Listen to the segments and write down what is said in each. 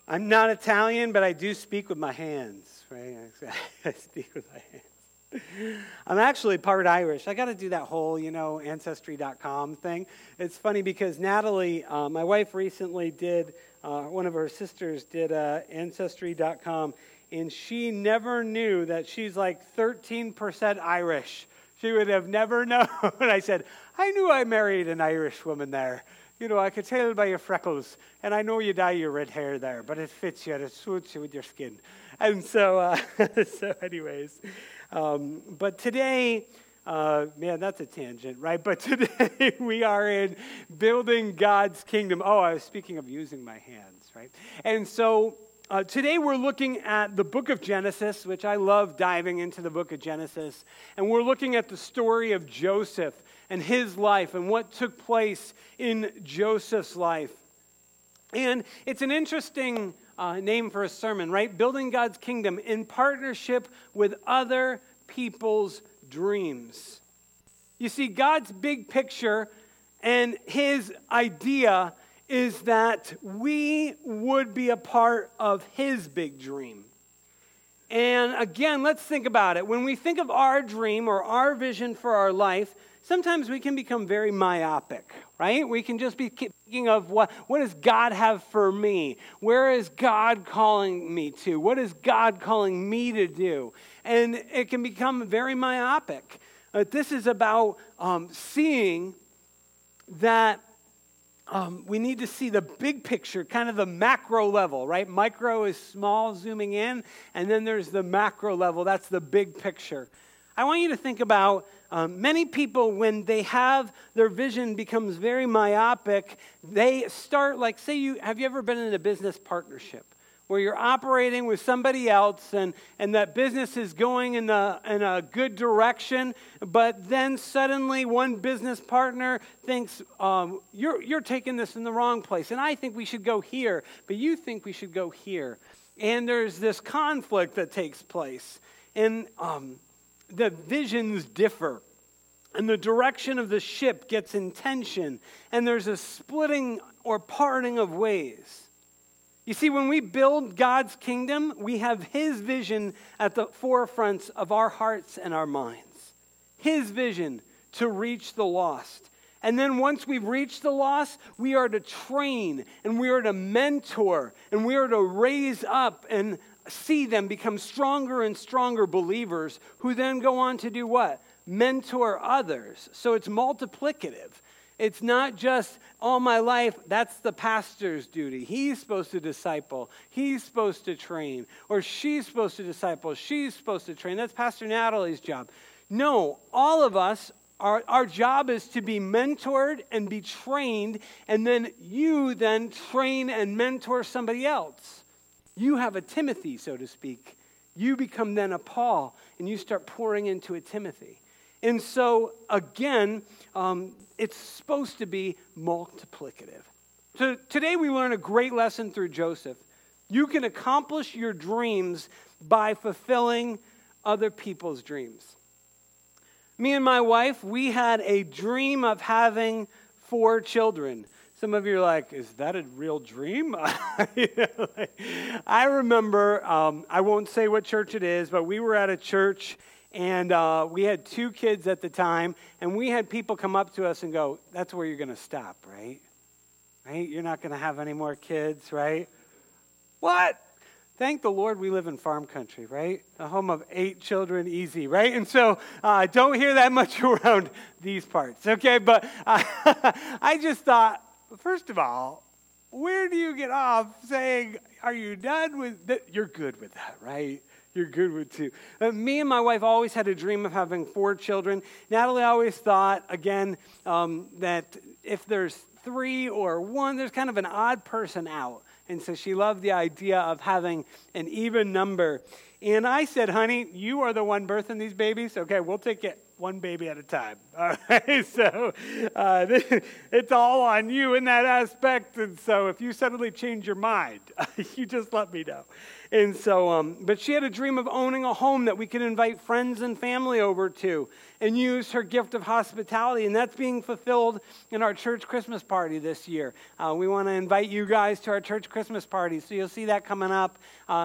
I'm not Italian, but I do speak with my hands, right? I speak with my hands. I'm actually part Irish. I got to do that whole, Ancestry.com thing. It's funny because Natalie, my wife, recently did, one of her sisters did Ancestry.com, and she never knew that she's like 13% Irish. She would have never known. And I said, I knew I married an Irish woman there. I could tell by your freckles, and I know you dye your red hair there, but it fits you and it suits you with your skin. And so, anyways, but today, man, that's a tangent, right? But today we are in building God's kingdom. Oh, I was speaking of using my hands, right? And so today we're looking at the book of Genesis, which I love diving into the book of Genesis. And we're looking at the story of Joseph and his life and what took place in Joseph's life. And it's an interesting name for a sermon, right? Building God's kingdom in partnership with other people's dreams. You see, God's big picture and his idea is that we would be a part of his big dream. And again, let's think about it. When we think of our dream or our vision for our life, sometimes we can become very myopic, right? We can just be thinking of what does God have for me? Where is God calling me to? What is God calling me to do? And it can become very myopic. This is about seeing that we need to see the big picture, kind of the macro level, right? Micro is small, zooming in, and then there's the macro level. That's the big picture. I want you to think about many people, when they have their vision becomes very myopic, they start have you ever been in a business partnership where you're operating with somebody else and that business is going in a good direction, but then suddenly one business partner thinks, you're taking this in the wrong place, and I think we should go here, but you think we should go here. And there's this conflict that takes place. And the visions differ, and the direction of the ship gets in tension, and there's a splitting or parting of ways. You see, when we build God's kingdom, we have his vision at the forefront of our hearts and our minds. His vision to reach the lost. And then once we've reached the lost, we are to train, and we are to mentor, and we are to raise up and see them become stronger and stronger believers who then go on to do what? Mentor others. So it's multiplicative. It's not just all my life, that's the pastor's duty. He's supposed to disciple. He's supposed to train. Or she's supposed to disciple. She's supposed to train. That's Pastor Natalie's job. No, all of us, our job is to be mentored and be trained, and then you then train and mentor somebody else. You have a Timothy, so to speak. You become then a Paul, and you start pouring into a Timothy. And so, again, it's supposed to be multiplicative. So today we learn a great lesson through Joseph. You can accomplish your dreams by fulfilling other people's dreams. Me and my wife, we had a dream of having 4 children. Some of you are like, is that a real dream? I remember, I won't say what church it is, but we were at a church, and we had 2 kids at the time, and we had people come up to us and go, that's where you're going to stop, right? Right? You're not going to have any more kids, right? What? Thank the Lord we live in farm country, right? A home of 8 children, easy, right? And so don't hear that much around these parts, okay? But I just thought, first of all, where do you get off saying, are you done with that? You're good with that, right? You're good with 2. Me and my wife always had a dream of having 4 children. Natalie always thought, again, that if there's 3 or 1, there's kind of an odd person out. And so she loved the idea of having an even number. And I said, honey, you are the one birthing these babies. Okay, we'll take it. one baby at a time. All right, so it's all on you in that aspect. And so if you suddenly change your mind, you just let me know. And so, but she had a dream of owning a home that we could invite friends and family over to and use her gift of hospitality. And that's being fulfilled in our church Christmas party this year. We want to invite you guys to our church Christmas party. So you'll see that coming up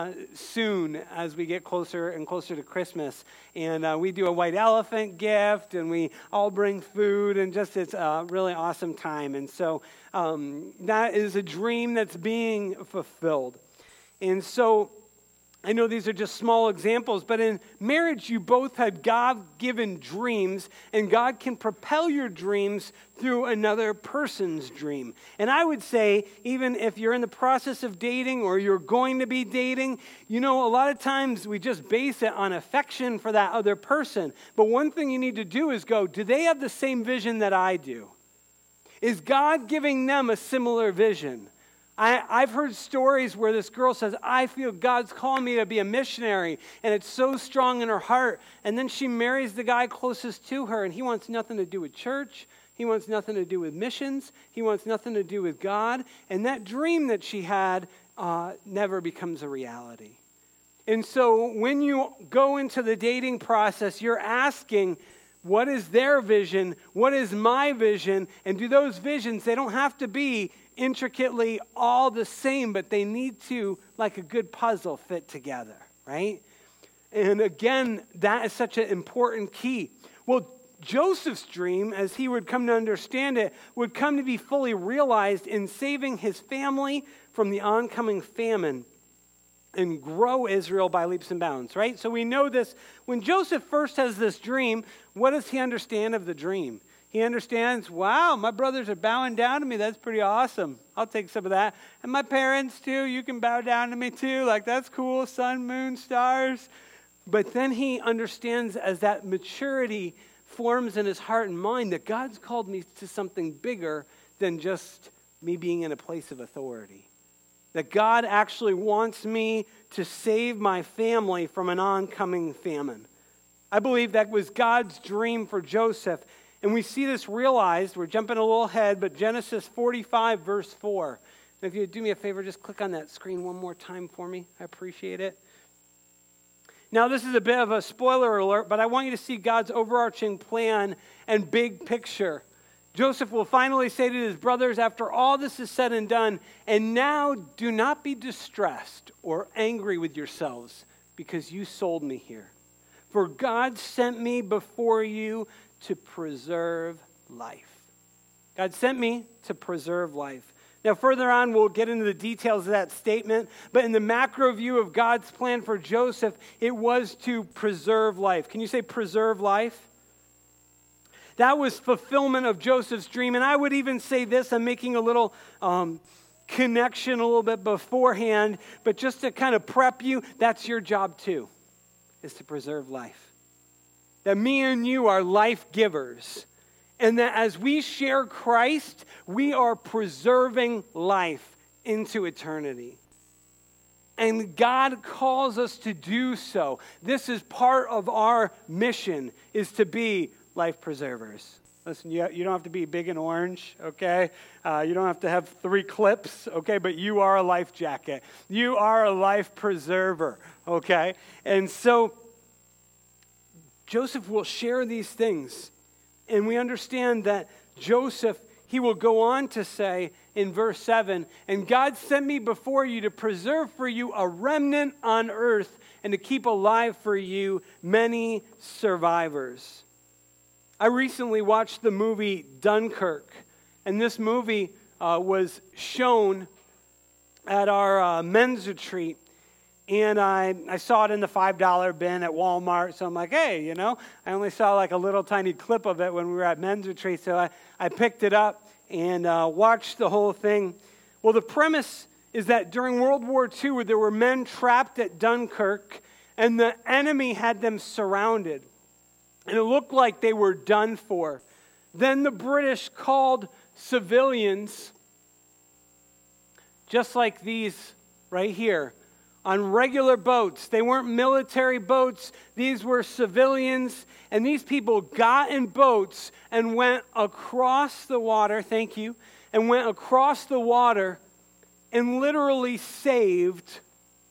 soon as we get closer and closer to Christmas. And we do a white elephant gift, and we all bring food, and just it's a really awesome time. And so that is a dream that's being fulfilled. And so I know these are just small examples, but in marriage, you both had God-given dreams, and God can propel your dreams through another person's dream. And I would say, even if you're in the process of dating or you're going to be dating, you know, a lot of times we just base it on affection for that other person. But one thing you need to do is go, do they have the same vision that I do? Is God giving them a similar vision? I've heard stories where this girl says, I feel God's calling me to be a missionary, and it's so strong in her heart. And then she marries the guy closest to her, and he wants nothing to do with church. He wants nothing to do with missions. He wants nothing to do with God. And that dream that she had never becomes a reality. And so when you go into the dating process, you're asking, what is their vision? What is my vision? And do those visions, they don't have to be intricately all the same, but they need to, like a good puzzle, fit together, right? And again, that is such an important key. Well, Joseph's dream, as he would come to understand it, would come to be fully realized in saving his family from the oncoming famine and grow Israel by leaps and bounds, right? So we know this. When Joseph first has this dream, what does he understand of the dream? He understands, wow, my brothers are bowing down to me. That's pretty awesome. I'll take some of that. And my parents too, you can bow down to me too. Like, that's cool, sun, moon, stars. But then he understands, as that maturity forms in his heart and mind, that God's called me to something bigger than just me being in a place of authority. That God actually wants me to save my family from an oncoming famine. I believe that was God's dream for Joseph. And we see this realized, we're jumping a little ahead, but Genesis 45, verse 4. And if you would do me a favor, just click on that screen one more time for me. I appreciate it. Now, this is a bit of a spoiler alert, but I want you to see God's overarching plan and big picture. Joseph will finally say to his brothers, after all this is said and done, and now do not be distressed or angry with yourselves because you sold me here. For God sent me before you to preserve life. God sent me to preserve life. Now, further on, we'll get into the details of that statement, but in the macro view of God's plan for Joseph, it was to preserve life. Can you say preserve life? That was fulfillment of Joseph's dream. And I would even say this, I'm making a little connection a little bit beforehand, but just to kind of prep you, that's your job too, is to preserve life. That me and you are life givers. And that as we share Christ, we are preserving life into eternity. And God calls us to do so. This is part of our mission, is to be life preservers. Listen, you don't have to be big and orange, okay? You don't have to have 3 clips, okay? But you are a life jacket. You are a life preserver, okay? And so Joseph will share these things. And we understand that Joseph, he will go on to say in verse 7, and God sent me before you to preserve for you a remnant on earth and to keep alive for you many survivors. I recently watched the movie Dunkirk, and this movie was shown at our men's retreat. And I saw it in the $5 bin at Walmart. So I'm like, hey, you know, I only saw like a little tiny clip of it when we were at men's retreat. So I picked it up and watched the whole thing. Well, the premise is that during World War II, there were men trapped at Dunkirk, and the enemy had them surrounded. And it looked like they were done for. Then the British called civilians, just like these right here, on regular boats. They weren't military boats. These were civilians. And these people got in boats and went across the water, thank you, and went across the water and literally saved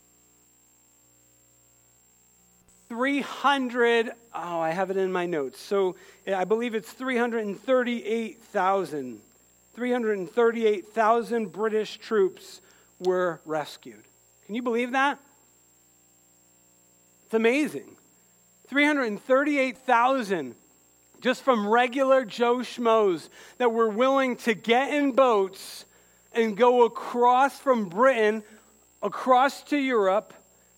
300, I have it in my notes. So I believe it's 338,000. 338,000 British troops were rescued. Can you believe that? It's amazing. 338,000 just from regular Joe Schmoes that were willing to get in boats and go across from Britain, across to Europe,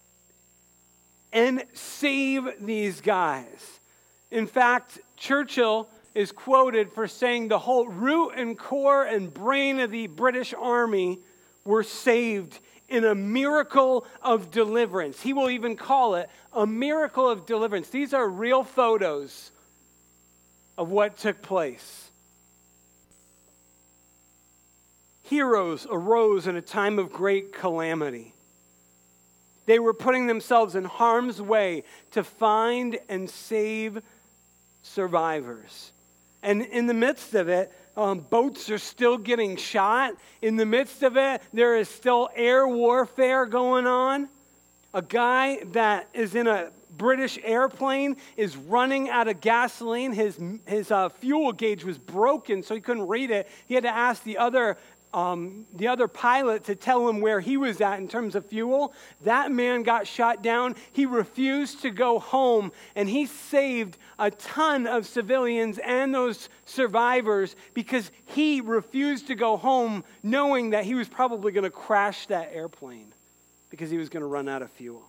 and save these guys. In fact, Churchill is quoted for saying the whole root and core and brain of the British Army were saved in a miracle of deliverance. He will even call it a miracle of deliverance. These are real photos of what took place. Heroes arose in a time of great calamity. They were putting themselves in harm's way to find and save survivors. And in the midst of it, boats are still getting shot. In the midst of it, there is still air warfare going on. A guy that is in a British airplane is running out of gasoline. His fuel gauge was broken, so he couldn't read it. He had to ask the other pilot to tell him where he was at in terms of fuel. That man got shot down. He refused to go home, and he saved a ton of civilians and those survivors because he refused to go home knowing that he was probably going to crash that airplane because he was going to run out of fuel.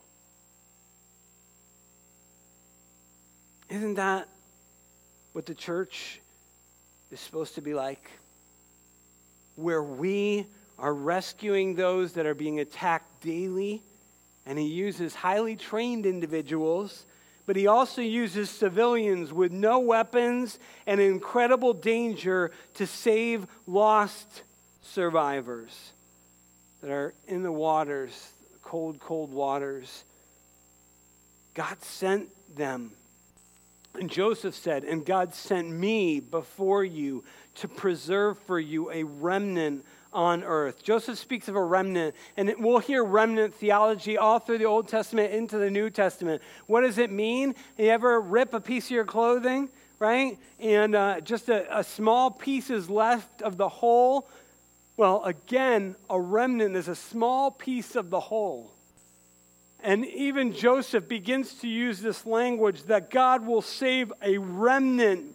Isn't that what the church is supposed to be like? Where we are rescuing those that are being attacked daily, and he uses highly trained individuals, but he also uses civilians with no weapons and incredible danger to save lost survivors that are in the waters, cold, cold waters. God sent them. And Joseph said, and God sent me before you to preserve for you a remnant on earth. Joseph speaks of a remnant, and we'll hear remnant theology all through the Old Testament into the New Testament. What does it mean? You ever rip a piece of your clothing, right? And just a small piece is left of the whole? Well, again, a remnant is a small piece of the whole. And even Joseph begins to use this language that God will save a remnant,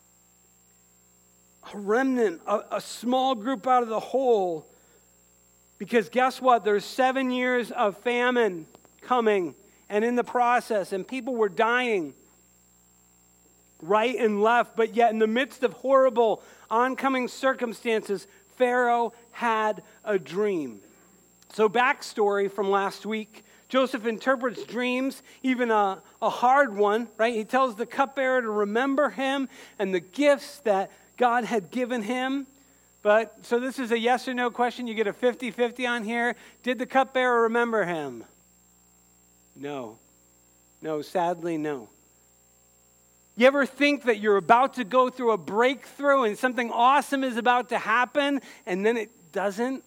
a small group out of the whole. Because guess what? There's 7 years of famine coming and in the process, and people were dying right and left. But yet in the midst of horrible oncoming circumstances, Pharaoh had a dream. So backstory from last week. Joseph interprets dreams, even a hard one, right? He tells the cupbearer to remember him and the gifts that God had given him. But, so this is a yes or no question. You get a 50-50 on here. Did the cupbearer remember him? No. No, sadly, no. You ever think that you're about to go through a breakthrough and something awesome is about to happen, and then it doesn't?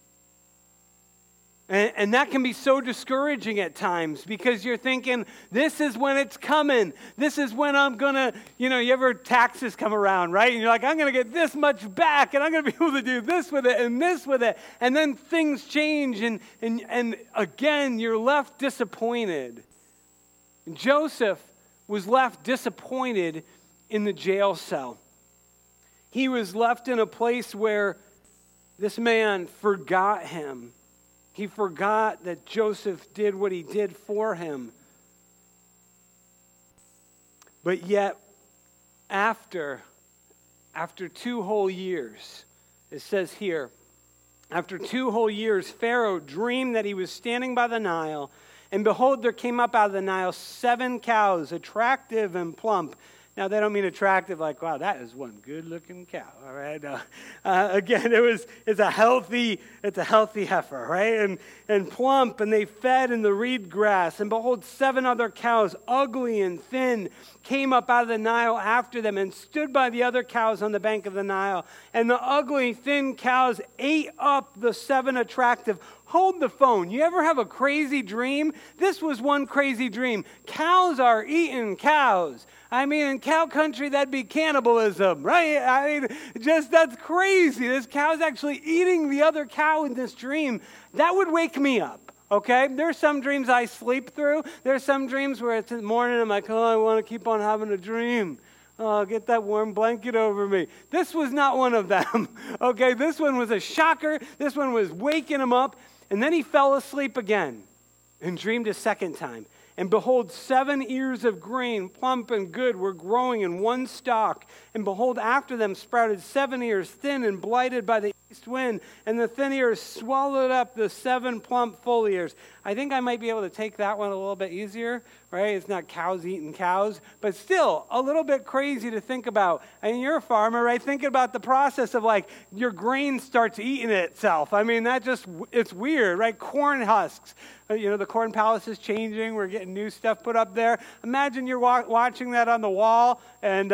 And that can be so discouraging at times because you're thinking, this is when it's coming. This is when I'm going to, you ever taxes come around, right? And you're like, I'm going to get this much back and I'm going to be able to do this with it and this with it. And then things change and again, you're left disappointed. And Joseph was left disappointed in the jail cell. He was left in a place where this man forgot him. He forgot that Joseph did what he did for him. But yet, after 2 whole years, it says here, after 2 whole years, Pharaoh dreamed that he was standing by the Nile, and behold, there came up out of the Nile 7 cows, attractive and plump, Now, they don't mean attractive like, wow, that is one good-looking cow, all right? Again, it's a healthy heifer, right? And plump, and they fed in the reed grass. And behold, 7 other cows, ugly and thin, came up out of the Nile after them and stood by the other cows on the bank of the Nile. And the ugly, thin cows ate up the 7 attractive. Hold the phone. You ever have a crazy dream? This was one crazy dream. Cows are eating cows. I mean, in cow country, that'd be cannibalism, right? I mean, that's crazy. This cow's actually eating the other cow in this dream. That would wake me up, okay? There's some dreams I sleep through. There's some dreams where it's in the morning, I'm like, oh, I want to keep on having a dream. Oh, get that warm blanket over me. This was not one of them, okay? This one was a shocker. This one was waking him up. And then he fell asleep again and dreamed a second time. And behold, 7 ears of grain, plump and good, were growing in one stalk. And behold, after them sprouted 7 ears, thin and blighted by the east wind. And the thin ears swallowed up the 7 plump full ears. I think I might be able to take that one a little bit easier, right? It's not cows eating cows, but still a little bit crazy to think about. And you're a farmer, right? Thinking about the process of like your grain starts eating itself. I mean, it's weird, right? Corn husks. The Corn Palace is changing. We're getting new stuff put up there. Imagine you're watching that on the wall and,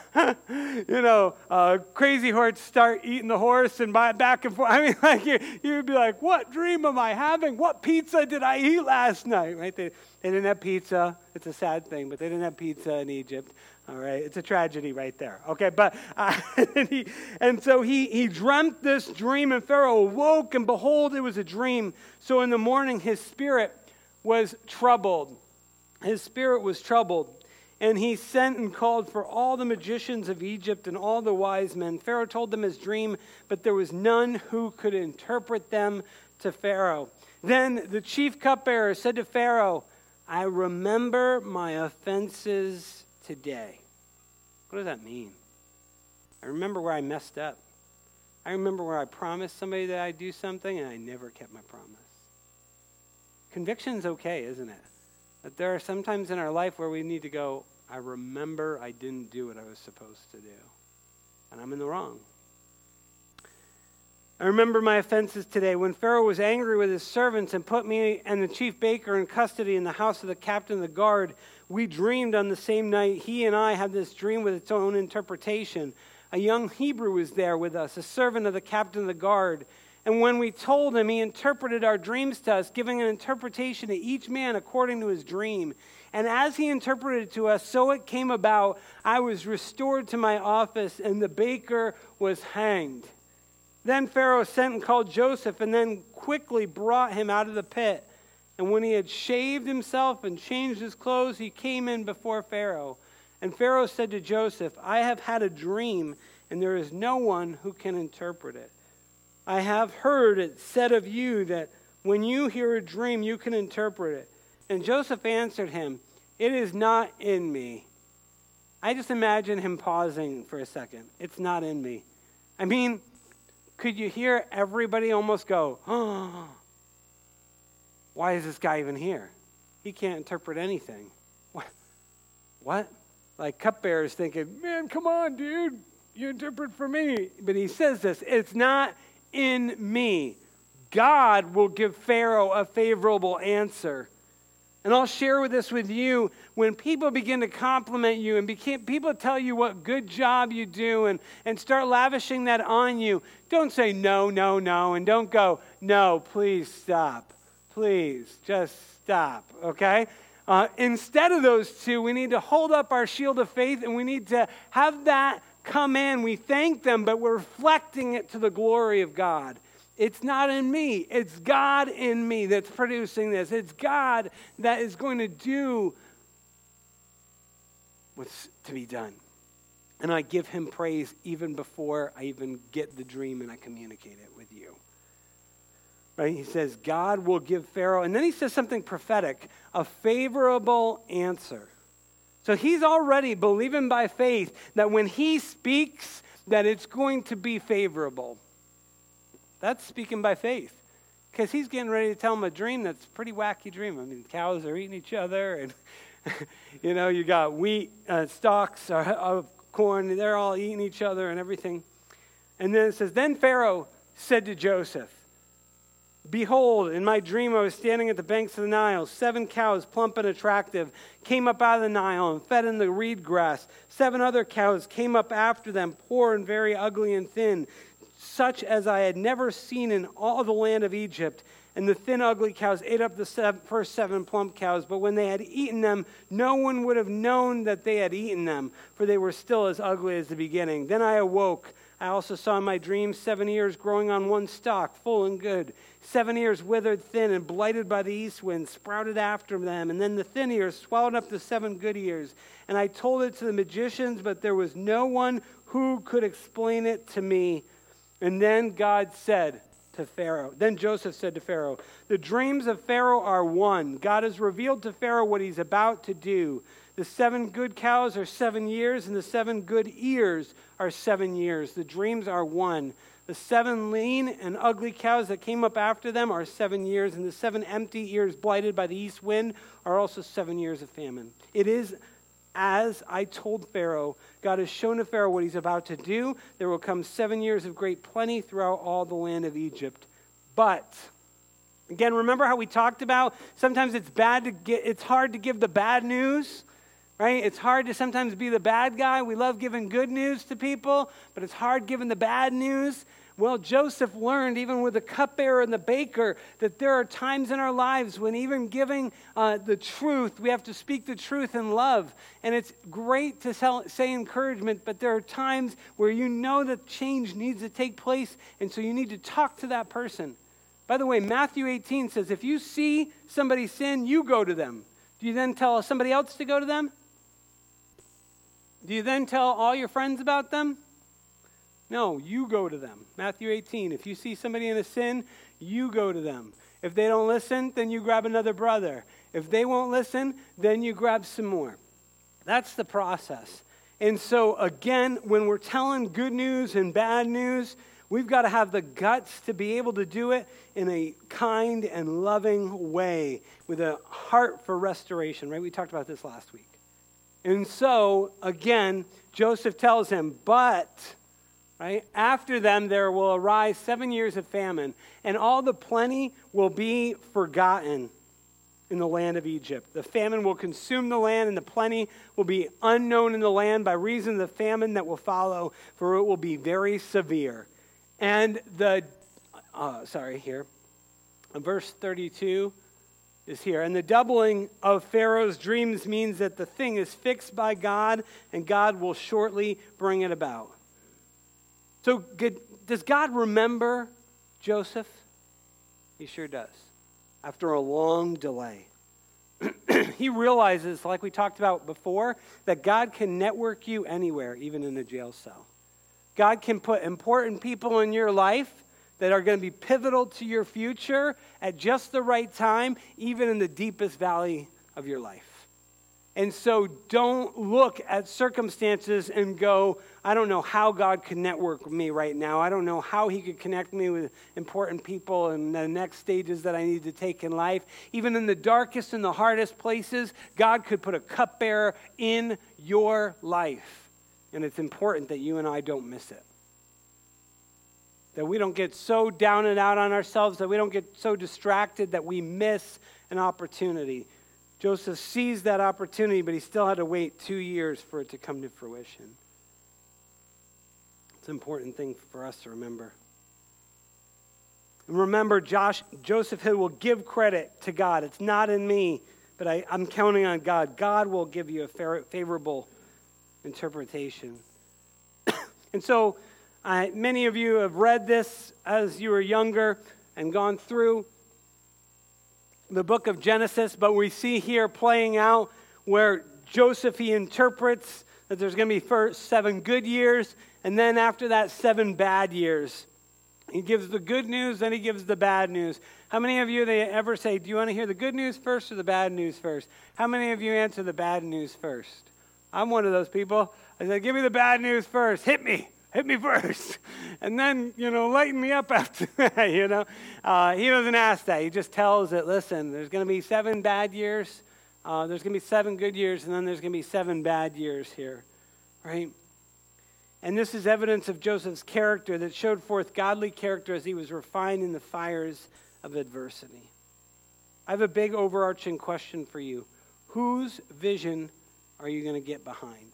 Crazy Horse start eating the horse and back and forth. I mean, like you'd be like, what dream am I having? What pizza did I eat last night? Right? They didn't have pizza. It's a sad thing, but they didn't have pizza in Egypt. All right, it's a tragedy right there. Okay, but so he dreamt this dream, and Pharaoh awoke, and behold, it was a dream. So in the morning, his spirit was troubled. His spirit was troubled, and he sent and called for all the magicians of Egypt and all the wise men. Pharaoh told them his dream, but there was none who could interpret them to Pharaoh. Then the chief cupbearer said to Pharaoh, I remember my offenses today. What does that mean? I remember where I messed up. I remember where I promised somebody that I'd do something and I never kept my promise. Conviction's okay, isn't it? But there are some times in our life where we need to go, I remember I didn't do what I was supposed to do. And I'm in the wrong. I remember my offenses today. When Pharaoh was angry with his servants and put me and the chief baker in custody in the house of the captain of the guard, we dreamed on the same night. He and I had this dream with its own interpretation. A young Hebrew was there with us, a servant of the captain of the guard. And when we told him, he interpreted our dreams to us, giving an interpretation to each man according to his dream. And as he interpreted to us, so it came about, I was restored to my office, and the baker was hanged. Then Pharaoh sent and called Joseph, and then quickly brought him out of the pit. And when he had shaved himself and changed his clothes, he came in before Pharaoh. And Pharaoh said to Joseph, I have had a dream, and there is no one who can interpret it. I have heard it said of you that when you hear a dream, you can interpret it. And Joseph answered him, it is not in me. I just imagine him pausing for a second. It's not in me. I mean, could you hear everybody almost go, oh, why is this guy even here? He can't interpret anything. What? Like cupbearers thinking, man, come on, dude. You interpret for me. But he says this, it's not in me. God will give Pharaoh a favorable answer. And I'll share this with you. When people begin to compliment you and people tell you what good job you do and start lavishing that on you, don't say no, no, no, and don't go, no, please stop. Please, just stop, okay? Instead of those two, we need to hold up our shield of faith and we need to have that come in. We thank them, but we're reflecting it to the glory of God. It's not in me. It's God in me that's producing this. It's God that is going to do what's to be done. And I give him praise even before I even get the dream and I communicate it with you. Right? He says, God will give Pharaoh, and then he says something prophetic, a favorable answer. So he's already believing by faith that when he speaks, that it's going to be favorable. That's speaking by faith. Because he's getting ready to tell him a dream that's a pretty wacky dream. I mean, cows are eating each other, You got wheat, stalks of corn. They're all eating each other and everything. And then it says, then Pharaoh said to Joseph, behold, in my dream I was standing at the banks of the Nile. 7 cows, plump and attractive, came up out of the Nile and fed in the reed grass. 7 other cows came up after them, poor and very ugly and thin, such as I had never seen in all the land of Egypt. And the thin, ugly cows ate up the first 7 plump cows. But when they had eaten them, no one would have known that they had eaten them, for they were still as ugly as the beginning. Then I awoke. I also saw in my dream 7 ears growing on one stalk, full and good. 7 ears withered thin and blighted by the east wind, sprouted after them. And then the thin ears swallowed up the 7 good ears. And I told it to the magicians, but there was no one who could explain it to me. And then God said to Pharaoh, then Joseph said to Pharaoh, the dreams of Pharaoh are one. God has revealed to Pharaoh what he's about to do. The 7 good cows are 7 years, and the 7 good ears are 7 years. The dreams are one. The 7 lean and ugly cows that came up after them are 7 years, and the 7 empty ears blighted by the east wind are also 7 years of famine. It is as I told Pharaoh. God has shown to Pharaoh what he's about to do. There will come 7 years of great plenty throughout all the land of Egypt. But again, remember how we talked about sometimes it's hard to give the bad news. Right? It's hard to sometimes be the bad guy. We love giving good news to people, but it's hard giving the bad news. Well, Joseph learned, even with the cupbearer and the baker, that there are times in our lives when even giving the truth, we have to speak the truth in love. And it's great to say encouragement, but there are times where you know that change needs to take place, and so you need to talk to that person. By the way, Matthew 18 says, if you see somebody sin, you go to them. Do you then tell somebody else to go to them? Do you then tell all your friends about them? No, you go to them. Matthew 18, if you see somebody in a sin, you go to them. If they don't listen, then you grab another brother. If they won't listen, then you grab some more. That's the process. And so again, when we're telling good news and bad news, we've got to have the guts to be able to do it in a kind and loving way with a heart for restoration, right? We talked about this last week. And so, again, Joseph tells him, but, right, after them there will arise 7 years of famine, and all the plenty will be forgotten in the land of Egypt. The famine will consume the land, and the plenty will be unknown in the land by reason of the famine that will follow, for it will be very severe. And verse 32 is here. And the doubling of Pharaoh's dreams means that the thing is fixed by God, and God will shortly bring it about. So does God remember Joseph? He sure does. After a long delay. He realizes, like we talked about before, that God can network you anywhere, even in a jail cell. God can put important people in your life that are going to be pivotal to your future at just the right time, even in the deepest valley of your life. And so don't look at circumstances and go, I don't know how God could network with me right now. I don't know how he could connect me with important people in the next stages that I need to take in life. Even in the darkest and the hardest places, God could put a cupbearer in your life. And it's important that you and I don't miss it. That we don't get so down and out on ourselves, that we don't get so distracted that we miss an opportunity. Joseph seized that opportunity, but he still had to wait 2 years for it to come to fruition. It's an important thing for us to remember. And remember, Joseph will give credit to God. It's not in me, but I'm counting on God. God will give you a favorable interpretation. And so, many of you have read this as you were younger and gone through the book of Genesis, but we see here playing out where Joseph, he interprets that there's going to be first 7 good years, and then after that, 7 bad years. He gives the good news, then he gives the bad news. How many of you, they ever say, do you want to hear the good news first or the bad news first? How many of you answer the bad news first? I'm one of those people. I said, give me the bad news first. Hit me first. And then, lighten me up after that, He doesn't ask that. He just tells it, listen, there's going to be 7 bad years. There's going to be 7 good years, and then there's going to be 7 bad years here, right? And this is evidence of Joseph's character that showed forth godly character as he was refined in the fires of adversity. I have a big overarching question for you. Whose vision are you going to get behind?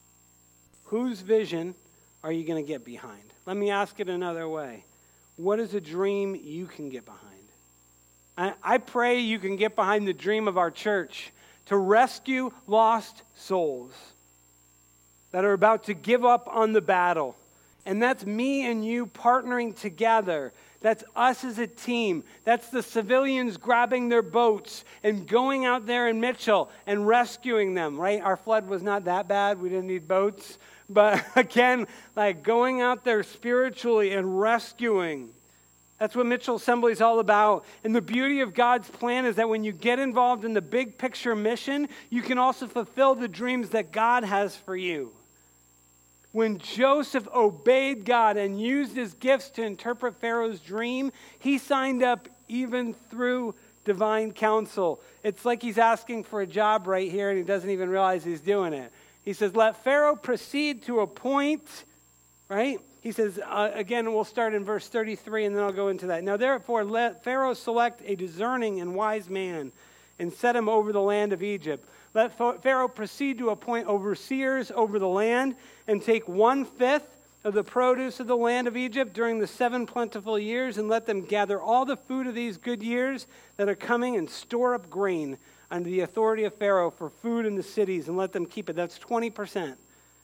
Whose vision are you going to get behind? Let me ask it another way. What is a dream you can get behind? I pray you can get behind the dream of our church to rescue lost souls that are about to give up on the battle. And that's me and you partnering together. That's us as a team. That's the civilians grabbing their boats and going out there in Mitchell and rescuing them, right? Our flood was not that bad. We didn't need boats. But again, like going out there spiritually and rescuing. That's what Mitchell Assembly is all about. And the beauty of God's plan is that when you get involved in the big picture mission, you can also fulfill the dreams that God has for you. When Joseph obeyed God and used his gifts to interpret Pharaoh's dream, he signed up even through divine counsel. It's like he's asking for a job right here and he doesn't even realize he's doing it. He says, let Pharaoh proceed to appoint, right? He says, again, we'll start in verse 33 and then I'll go into that. Now therefore let Pharaoh select a discerning and wise man and set him over the land of Egypt. Let Pharaoh proceed to appoint overseers over the land and take 1/5 of the produce of the land of Egypt during the 7 plentiful years, and let them gather all the food of these good years that are coming and store up grain under the authority of Pharaoh for food in the cities, and let them keep it. That's 20%.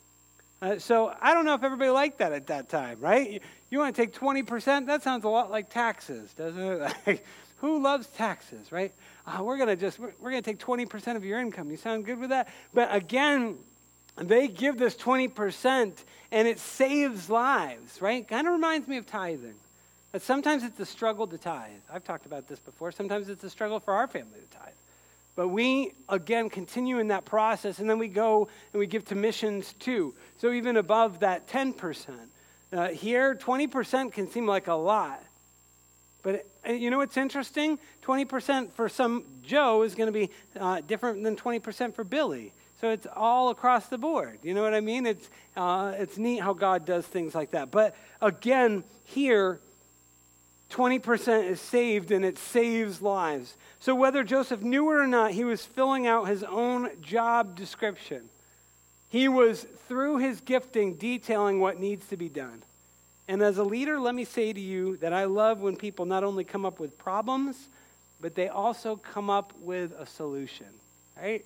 So I don't know if everybody liked that at that time, right? You want to take 20%? That sounds a lot like taxes, doesn't it? Like, who loves taxes, right? We're going to take 20% of your income. You sound good with that? But again, they give this 20% and it saves lives, right? Kind of reminds me of tithing. That sometimes it's a struggle to tithe. I've talked about this before. Sometimes it's a struggle for our family to tithe. But we, again, continue in that process, and then we go and we give to missions too. So even above that 10%. Here, 20% can seem like a lot. But you know what's interesting? 20% for some Joe is going to be different than 20% for Billy. So it's all across the board. You know what I mean? It's neat how God does things like that. But again, here, 20% is saved and it saves lives. So whether Joseph knew it or not, he was filling out his own job description. He was, through his gifting, detailing what needs to be done. And as a leader, let me say to you that I love when people not only come up with problems, but they also come up with a solution, right?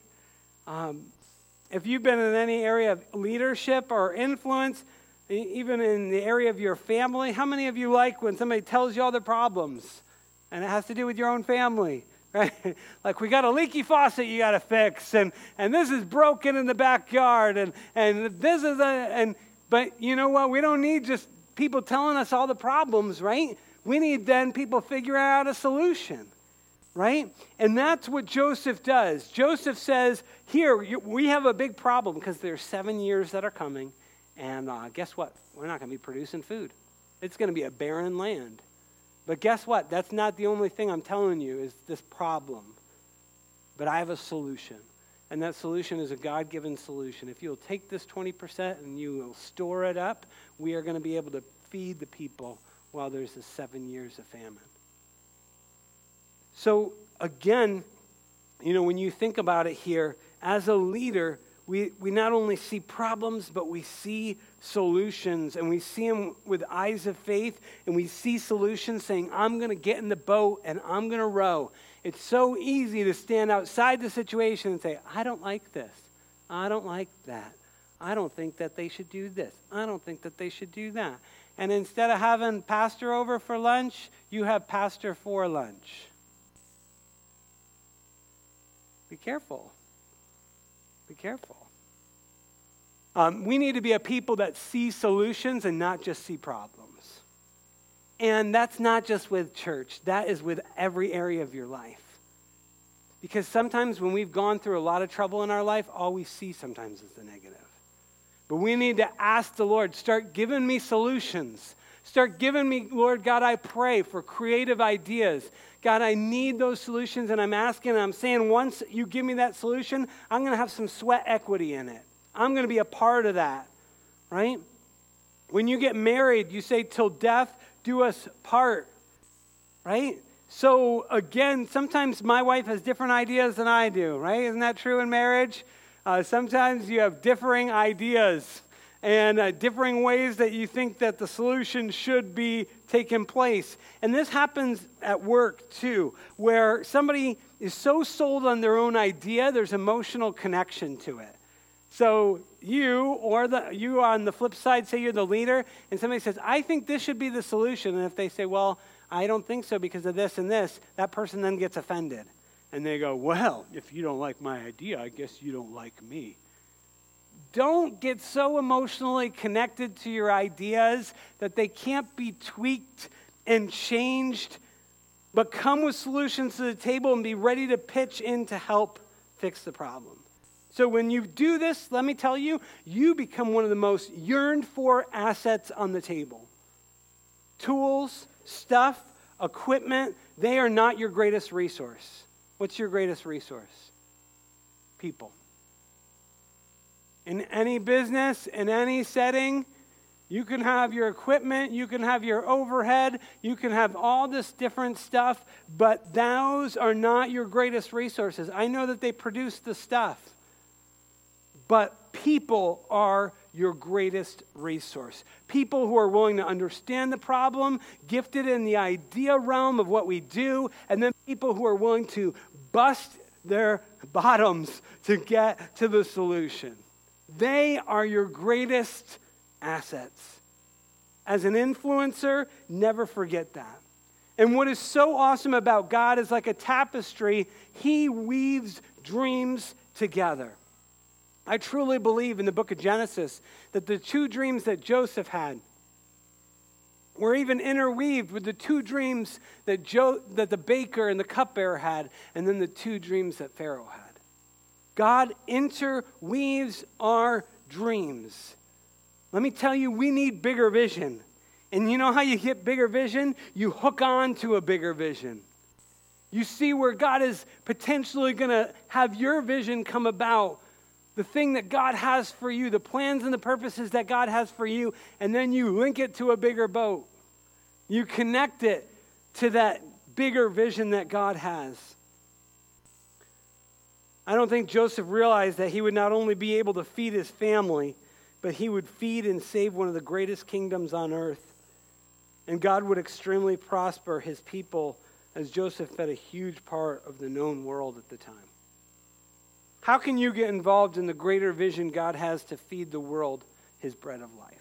If you've been in any area of leadership or influence, even in the area of your family, how many of you like when somebody tells you all their problems and it has to do with your own family, right? Like, we got a leaky faucet you got to fix, and this is broken in the backyard, and this is but you know what? We don't need just people telling us all the problems, right? We need then people figuring out a solution, right? And that's what Joseph does. Joseph says, here, we have a big problem because there's 7 years that are coming, and guess what? We're not going to be producing food. It's going to be a barren land. But guess what? That's not the only thing I'm telling you is this problem. But I have a solution. And that solution is a God-given solution. If you'll take this 20% and you will store it up, we are going to be able to feed the people while there's the 7 years of famine. So again, you know, when you think about it here, as a leader, we not only see problems, but we see solutions, and we see them with eyes of faith, and we see solutions saying, I'm going to get in the boat and I'm going to row. It's so easy to stand outside the situation and say, I don't like this. I don't like that. I don't think that they should do this. I don't think that they should do that. And instead of having pastor over for lunch, you have pastor for lunch. Be careful. Be careful. We need to be a people that see solutions and not just see problems. And that's not just with church. That is with every area of your life. Because sometimes when we've gone through a lot of trouble in our life, all we see sometimes is the negative. But we need to ask the Lord, start giving me solutions. Start giving me, Lord God, I pray for creative ideas. God, I need those solutions, and I'm asking, and I'm saying, once you give me that solution, I'm going to have some sweat equity in it. I'm going to be a part of that, right? When you get married, you say, till death do us part, right? So again, sometimes my wife has different ideas than I do, right? Isn't that true in marriage? Sometimes you have differing ideas and differing ways that you think that the solution should be taking place. And this happens at work too, where somebody is so sold on their own idea, there's emotional connection to it. So you on the flip side, say you're the leader, and somebody says, I think this should be the solution. And if they say, well, I don't think so because of this and this, that person then gets offended. And they go, well, if you don't like my idea, I guess you don't like me. Don't get so emotionally connected to your ideas that they can't be tweaked and changed, but come with solutions to the table and be ready to pitch in to help fix the problem. So when you do this, let me tell you, you become one of the most yearned for assets on the table. Tools, stuff, equipment, they are not your greatest resource. What's your greatest resource? People. In any business, in any setting, you can have your equipment, you can have your overhead, you can have all this different stuff, but those are not your greatest resources. I know that they produce the stuff, but people are your greatest resource. People who are willing to understand the problem, gifted in the idea realm of what we do, and then people who are willing to bust their bottoms to get to the solution. They are your greatest assets. As an influencer, never forget that. And what is so awesome about God is like a tapestry, He weaves dreams together. I truly believe in the book of Genesis that the two dreams that Joseph had were even interweaved with the two dreams that the baker and the cupbearer had, and then the two dreams that Pharaoh had. God interweaves our dreams. Let me tell you, we need bigger vision. And you know how you get bigger vision? You hook on to a bigger vision. You see where God is potentially going to have your vision come about, the thing that God has for you, the plans and the purposes that God has for you, and then you link it to a bigger boat. You connect it to that bigger vision that God has. I don't think Joseph realized that he would not only be able to feed his family, but he would feed and save one of the greatest kingdoms on earth. And God would extremely prosper his people as Joseph fed a huge part of the known world at the time. How can you get involved in the greater vision God has to feed the world his bread of life?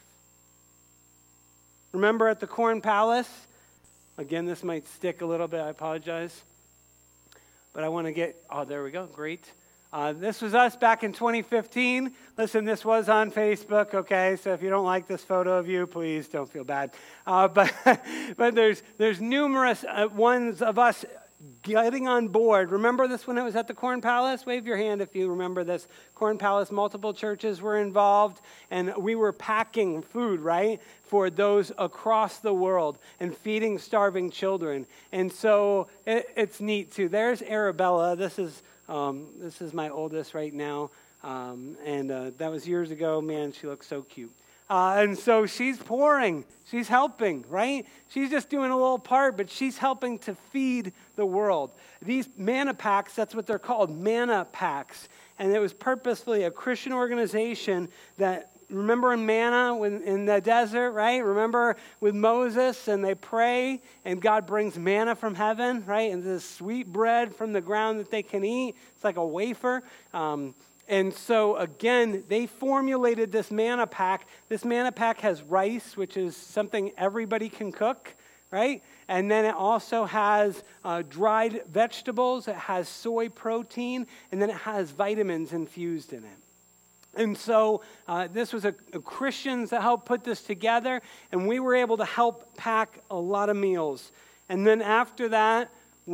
Remember at the Corn Palace? Again, this might stick a little bit, I apologize. But I want to get, there we go, great. This was us back in 2015. Listen, this was on Facebook, okay? So if you don't like this photo of you, please don't feel bad. But there's numerous ones of us getting on board. Remember this when it was at the Corn Palace? Wave your hand if you remember this. Corn Palace, multiple churches were involved, and we were packing food, right, for those across the world and feeding starving children. And so it's neat, too. There's Arabella. This is my oldest right now, and that was years ago. Man, she looks so cute. And so she's pouring, she's helping, right? She's just doing a little part, but she's helping to feed the world. These manna packs, that's what they're called, manna packs. And it was purposefully a Christian organization that, remember in manna in the desert, right? Remember with Moses, and they pray, and God brings manna from heaven, right? And this sweet bread from the ground that they can eat. It's like a wafer. And so, again, they formulated this manna pack. This manna pack has rice, which is something everybody can cook, right? And then it also has dried vegetables. It has soy protein. And then it has vitamins infused in it. And so this was a Christians that helped put this together. And we were able to help pack a lot of meals. And then after that,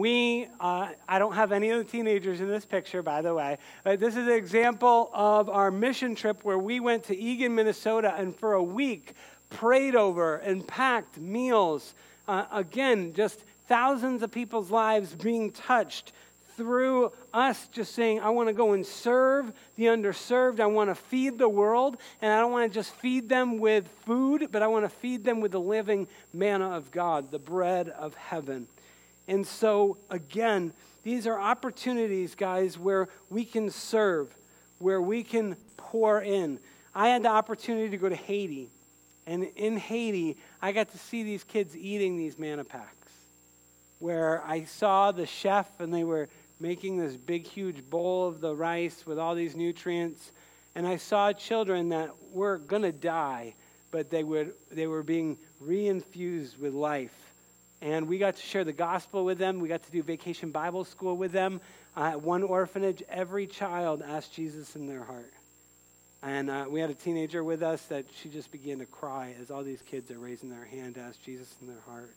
I don't have any of the teenagers in this picture, by the way, but this is an example of our mission trip where we went to Eagan, Minnesota, and for a week prayed over and packed meals. Again, just thousands of people's lives being touched through us just saying, I want to go and serve the underserved. I want to feed the world. And I don't want to just feed them with food, but I want to feed them with the living manna of God, the bread of heaven. And so, again, these are opportunities, guys, where we can serve, where we can pour in. I had the opportunity to go to Haiti. And in Haiti, I got to see these kids eating these manna packs, where I saw the chef and they were making this big, huge bowl of the rice with all these nutrients. And I saw children that were going to die, but they were being reinfused with life. And we got to share the gospel with them. We got to do vacation Bible school with them. At one orphanage, every child asked Jesus in their heart. And we had a teenager with us that she just began to cry as all these kids are raising their hand to ask Jesus in their heart.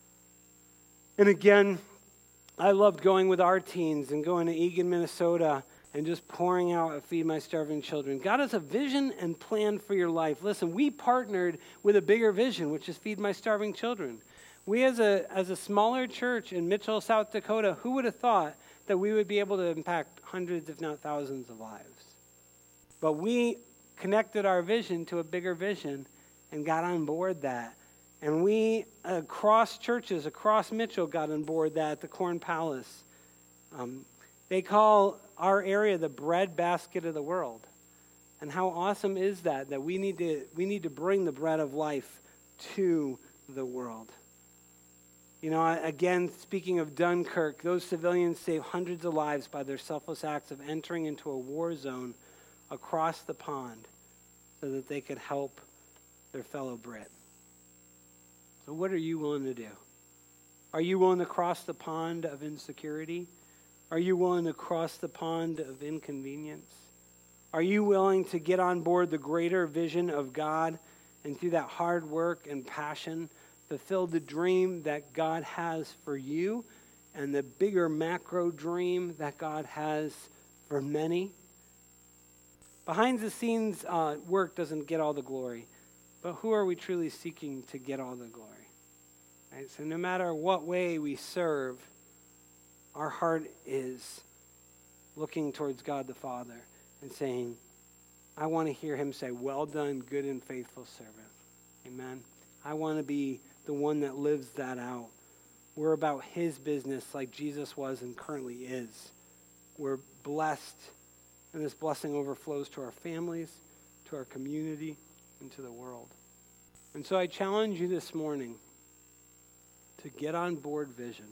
And again, I loved going with our teens and going to Eagan, Minnesota, and just pouring out at Feed My Starving Children. God has a vision and plan for your life. Listen, we partnered with a bigger vision, which is Feed My Starving Children. We as a smaller church in Mitchell, South Dakota, who would have thought that we would be able to impact hundreds, if not thousands of lives? But we connected our vision to a bigger vision and got on board that. And we, across churches, across Mitchell, got on board that at the Corn Palace. They call our area the bread basket of the world. And how awesome is that we need to bring the bread of life to the world. You know, again, speaking of Dunkirk, those civilians saved hundreds of lives by their selfless acts of entering into a war zone across the pond so that they could help their fellow Brit. So what are you willing to do? Are you willing to cross the pond of insecurity? Are you willing to cross the pond of inconvenience? Are you willing to get on board the greater vision of God and through that hard work and passion fulfill the dream that God has for you and the bigger macro dream that God has for many? Behind the scenes work doesn't get all the glory, but who are we truly seeking to get all the glory? Right? So no matter what way we serve, our heart is looking towards God the Father and saying, I want to hear him say, well done, good and faithful servant. Amen. I want to be the one that lives that out. We're about his business like Jesus was and currently is. We're blessed, and this blessing overflows to our families, to our community, and to the world. And so I challenge you this morning to get on board vision,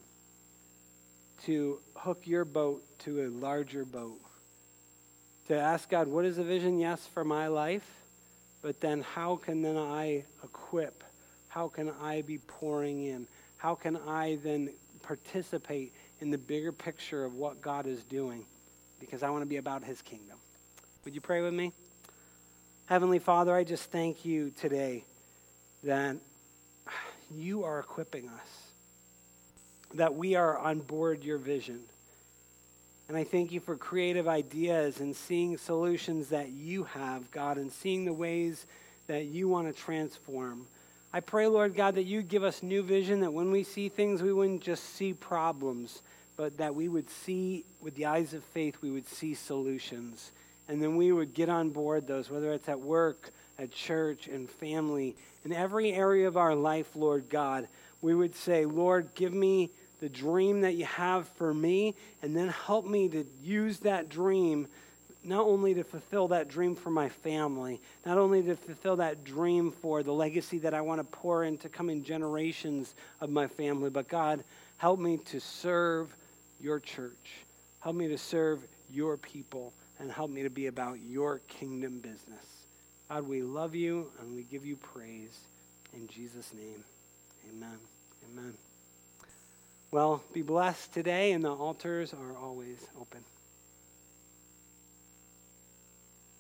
to hook your boat to a larger boat, to ask God, what is the vision? Yes, for my life, but then how can then I equip? How can I be pouring in? How can I then participate in the bigger picture of what God is doing? Because I want to be about his kingdom. Would you pray with me? Heavenly Father, I just thank you today that you are equipping us, that we are on board your vision. And I thank you for creative ideas and seeing solutions that you have, God, and seeing the ways that you want to transform. I pray, Lord God, that you give us new vision, that when we see things, we wouldn't just see problems, but that we would see, with the eyes of faith, we would see solutions. And then we would get on board those, whether it's at work, at church, and family. In every area of our life, Lord God, we would say, Lord, give me the dream that you have for me, and then help me to use that dream not only to fulfill that dream for my family, not only to fulfill that dream for the legacy that I want to pour into coming generations of my family, but God, help me to serve your church. Help me to serve your people, and help me to be about your kingdom business. God, we love you, and we give you praise. In Jesus' name, amen. Amen. Well, be blessed today, and the altars are always open.